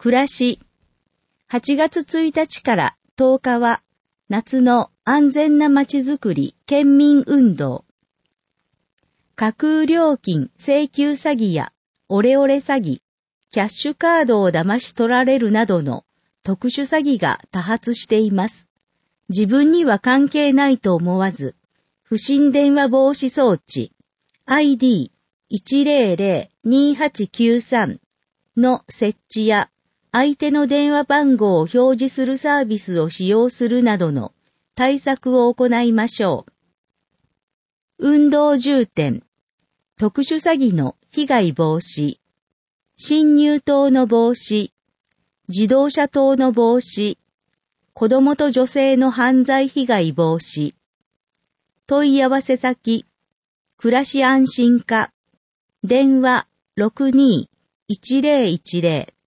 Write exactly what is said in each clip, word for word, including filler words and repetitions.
暮らし。はちがつついたちからとおかは、夏の安全なまちづくり県民運動。架空料金請求詐欺やオレオレ詐欺、キャッシュカードを騙し取られるなどの特殊詐欺が多発しています。自分には関係ないと思わず、不審電話防止装置 アイディーいちぜろぜろにはちきゅうさん の設置や相手の電話番号を表示するサービスを使用するなどの対策を行いましょう。運動重点、特殊詐欺の被害防止、侵入等の防止、自動車等の防止、子供と女性の犯罪被害防止、問い合わせ先、暮らし安心課、電話 ろくにーいちぜろいちぜろ。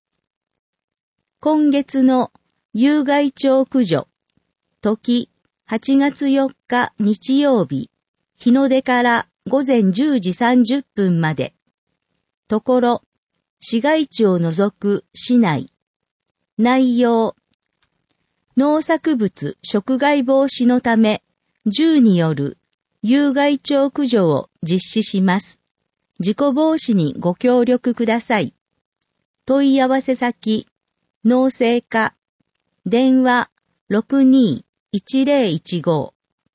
今月の有害鳥駆除、時はちがつよっか日曜日、日の出からごぜんじゅうじさんじゅっぷんまで。ところ、市街地を除く市内。内容。農作物食害防止のため、銃による有害鳥駆除を実施します。事故防止にご協力ください。問い合わせ先、農政課、電話 ろくにーいちぜろいちご。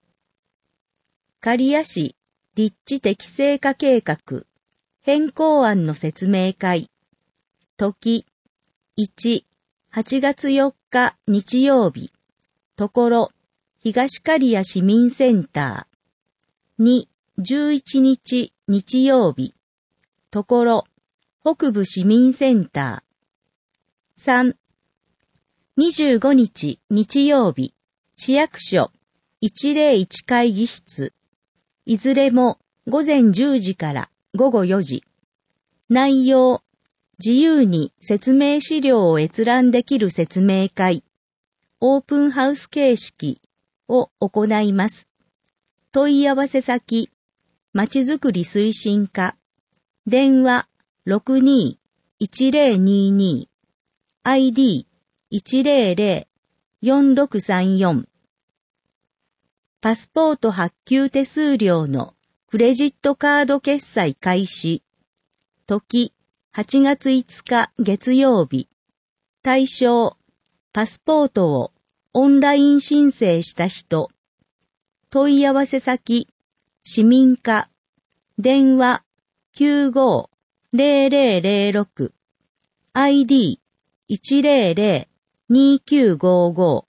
刈谷市立地適正化計画変更案の説明会。時いち、はちがつよっか日曜日。ところ東刈谷市民センター。に、じゅういちにち日曜日。ところ北部市民センター。さん、にじゅうごにち日曜日。市役所いちぜろいち会議室。いずれもごぜんじゅうじからごごよじ。内容、自由に説明資料を閲覧できる説明会、オープンハウス形式を行います。問い合わせ先、まちづくり推進課、電話 ろくにーいちぜろにに、アイディーいちぜろぜろよんろくさんよん。パスポート発給手数料のクレジットカード決済開始。時はちがついつか月曜日。対象、パスポートをオンライン申請した人。問い合わせ先、市民課。電話 きゅうごーぜろぜろぜろろく。アイディーいちぜろぜろにきゅうごご。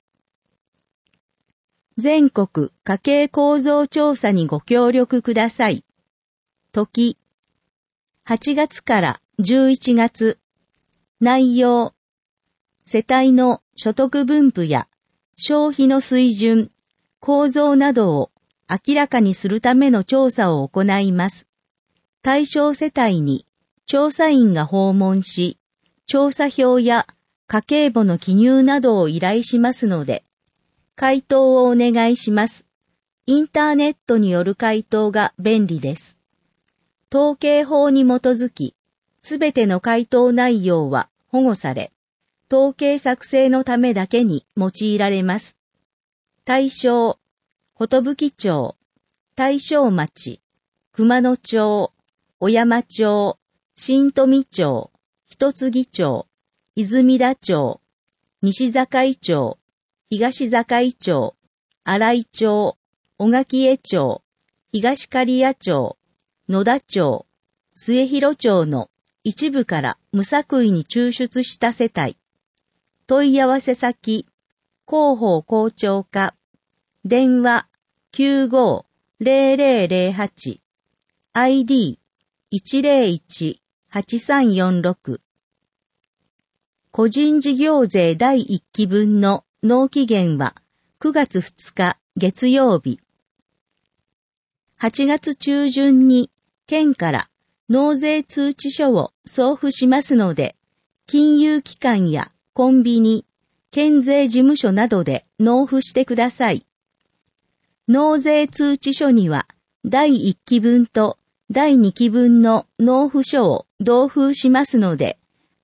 全国家計構造調査にご協力ください。時はちがつからじゅういちがつ。内容、世帯の所得分布や消費の水準、構造などを明らかにするための調査を行います。対象世帯に調査員が訪問し、調査票や家計簿の記入などを依頼しますので、回答をお願いします。インターネットによる回答が便利です。統計法に基づき、すべての回答内容は保護され、統計作成のためだけに用いられます。対象、寿町、大正町、熊野町、小山町、新富町、一木町、泉田町、西境町、東境町、新井町、小垣江町、東刈谷町、野田町、末広町の一部から無作為に抽出した世帯。問い合わせ先、広報校長課。電話 きゅうごーぜろぜろぜろはち。アイディーいちぜろいちはちさんよんろく。個人事業税だいいっき分の納期限はくがつふつか月曜日。はちがつちゅうじゅんに県から納税通知書を送付しますので、金融機関やコンビニ、県税事務所などで納付してください。納税通知書にはだいいっき分とだいにき分の納付書を同封しますので、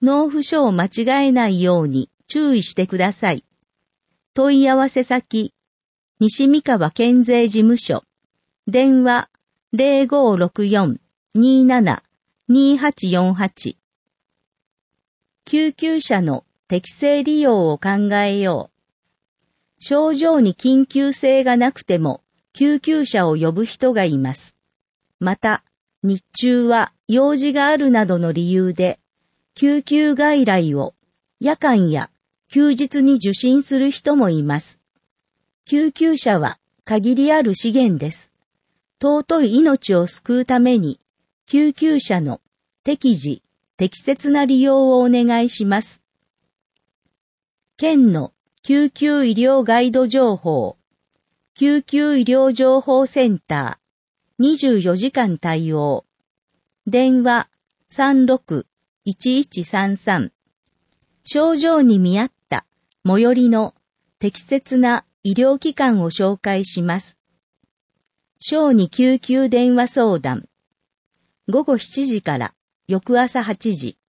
納付書を間違えないように注意してください。問い合わせ先、西三河県税事務所、電話 ゼロごーろくよん にーなな にーはちよんはち。救急車の適正利用を考えよう。症状に緊急性がなくても救急車を呼ぶ人がいます。また、日中は用事があるなどの理由で、救急外来を夜間や休日に受診する人もいます。救急車は限りある資源です。尊い命を救うために、救急車の適時、適切な利用をお願いします。県の救急医療ガイド情報、救急医療情報センター、にじゅうよじかん対応。電話 さんろく いちいちさんさん。症状に見合った最寄りの適切な医療機関を紹介します。小児救急電話相談。ごごしちじから翌朝はちじ。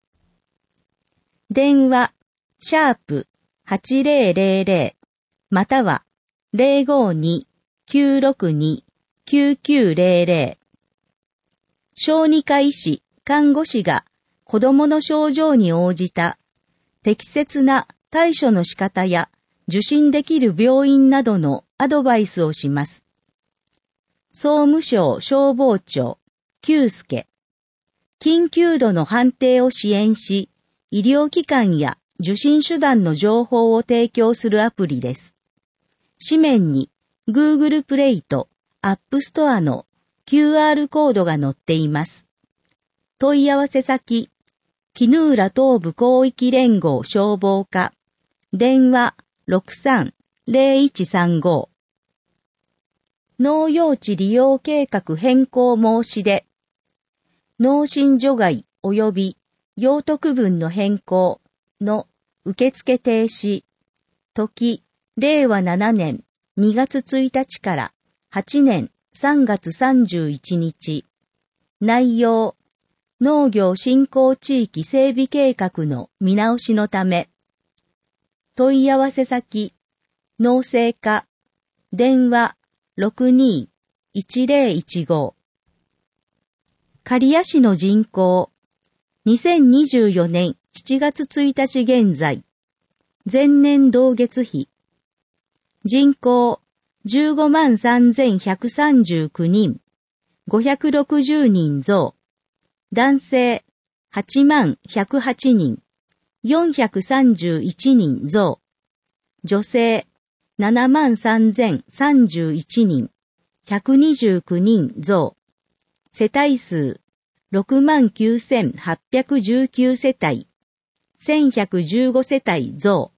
電話、シャープはちぜろぜろぜろまたは ゼロごに きゅうろくに きゅうきゅうぜろぜろ。小児科医師、看護師が子供の症状に応じた適切な対処の仕方や受診できる病院などのアドバイスをします。総務省消防庁、久助。緊急度の判定を支援し、医療機関や受診手段の情報を提供するアプリです。紙面に Google プレイと App Store の キューアール コードが載っています。問い合わせ先、絹浦東部広域連合消防課、電話 ろくさん ゼロいちさんご。農用地利用計画変更申し出。農親除外及び用途分の変更の受付停止。時、れいわななねんにがつついたちからはちねんさんがつさんじゅういちにち。内容、農業振興地域整備計画の見直しのため。問い合わせ先、農政課、電話 ろくに いちぜろいちご。刈谷市の人口、にせんにじゅうよねんしちがつついたち現在、前年同月比。人口、じゅうごまんさんぜんひゃくさんじゅうきゅうにん、ごひゃくろくじゅうにん増。男性、はちまんひゃくはちにん、よんひゃくさんじゅういちにん増。女性、ななまんさんぜんさんじゅういちにん、ひゃくにじゅうきゅうにん増。世帯数、ろくまんきゅうせんはっぴゃくじゅうきゅうせたい、せんひゃくじゅうごせたい増。